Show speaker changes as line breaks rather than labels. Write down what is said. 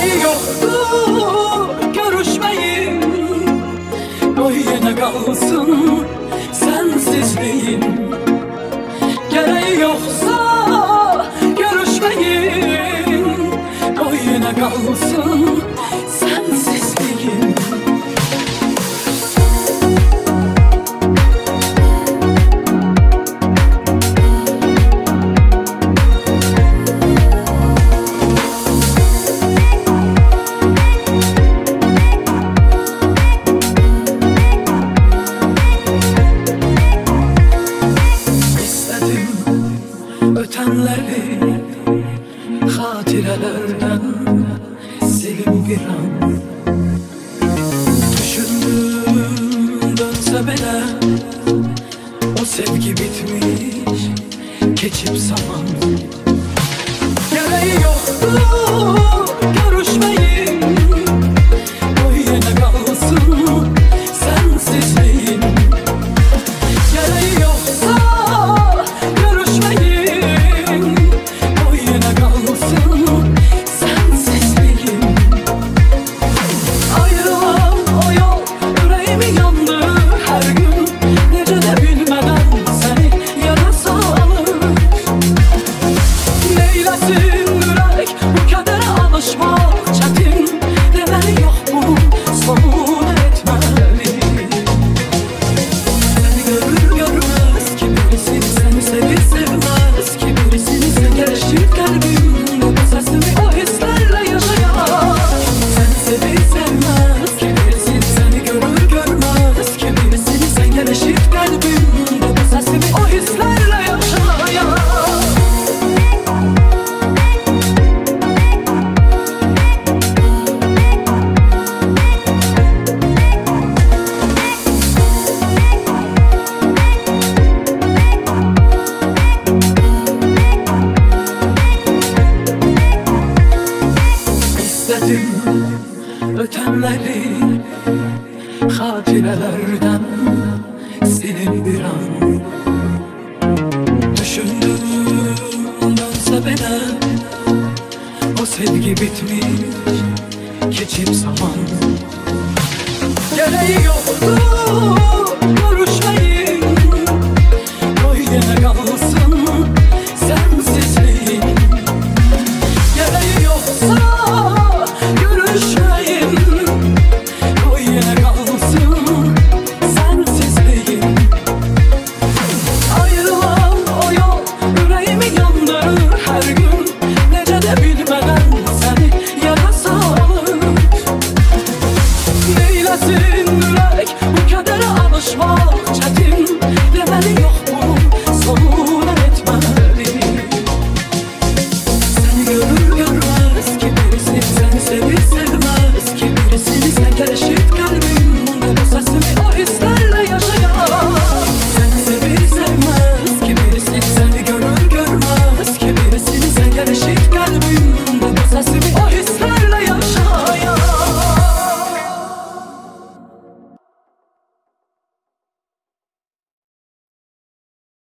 Gereği yoktu görüşmeyin, böyle kalsın sensizliğin. Gereği yoksa görüşmeyin, böyle kalsın sensizliğin. Ötenleri hatirelerden silin bir an. Düşündüm dönse bile o sevgi bitmiş, geçip zaman. Gereği yoktu görüşmeyin, böyle kalsın sensizliğin. Gereği yoksa ötenleri hatirelerden silin bir an. Düşündüm dönse bile o sevgi bitmiş, geçip zaman. Gereği yoktu